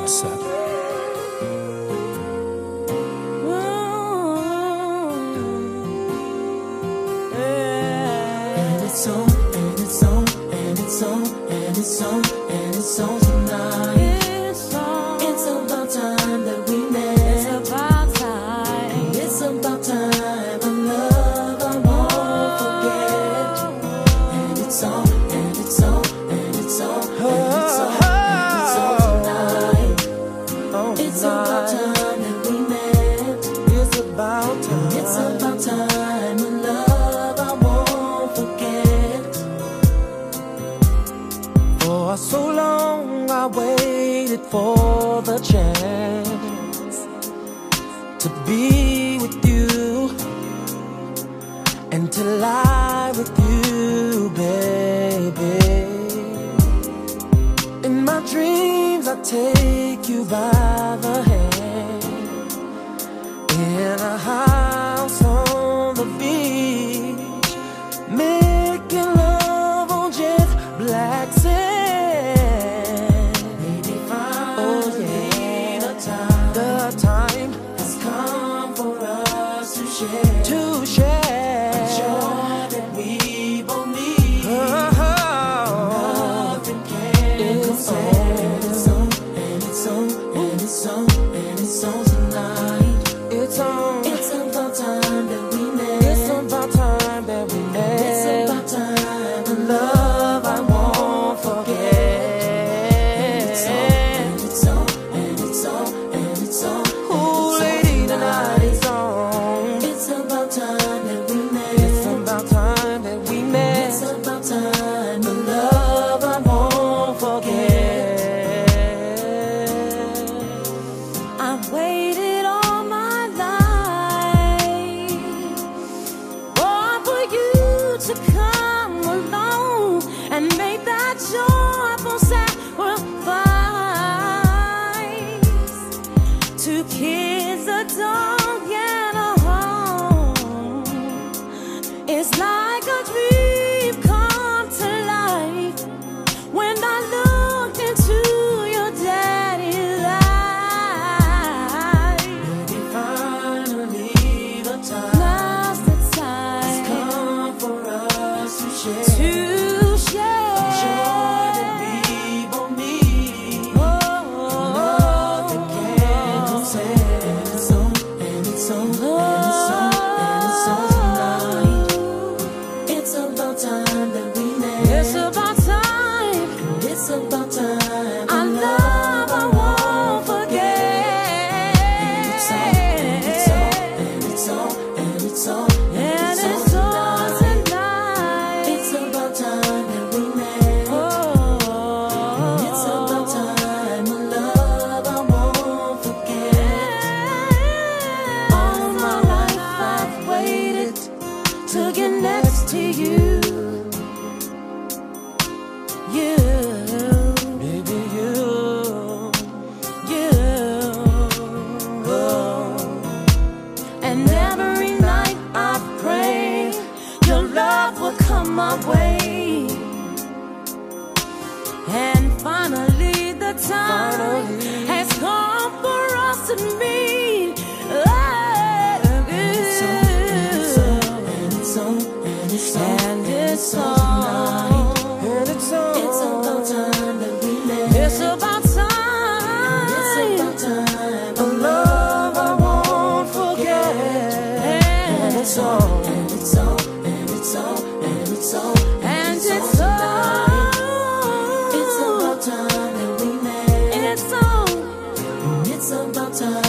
what's up. And it's on, and it's on, and it's on, and it's on, and it's on tonight. It's about time that we met. It's about time. And it's about time. A love I won't forget. And it's on, and it's on, and it's on, and it's on, and it's on tonight. It's about time that we met. It's about time. And it's about time. A love I won't forget. For so long I waited for the chance to be with you and to lie with you, baby. In my dreams I take you by the hand in a house on the beach, making love on jet black sand. Maybe finally the time has come for us to share a joy that we both need. Nothing can compare. It's on, and it's on, and it's on, and it's on tonight. It's on. It's about time that we met. It's about time that we met. It's about time. The love I won't forget. And it's on, and it's on, and it's on, and it's on. Ooh, lady, tonight it's on. It's about time that we met. It's about time that we met. It's about time. The love I won't forget. I've waited all my life for you to come along and make that joyful sacrifice. Two kids, a dog, and a home. It's like a dream come to life when I looked into your daddy's eyes. Maybe finally the time. Now's the time. It's come for us to share. A joy that we both need. Nothing can compare. And it's on, and it's on, and it's on, and it's on tonight. It's about time that we met. It's about time. And it's about time. Our love I won't forget. And it's on, and it's on, and it's on, and it's on tonight. It's about time that we met. And it's about time. A love I won't forget. All my life I've waited to get next to you. Baby, you. And every night I pray your love will come my way. And finally the time has come for us to meet. And it's on, and it's on, and it's on, and it's on. It's about time that we met. It's about time. It's about time. A love I won't forget. And it's on, and it's on, and it's on, and it's on, and it's on. It's about time that we met. It's on, and it's about time.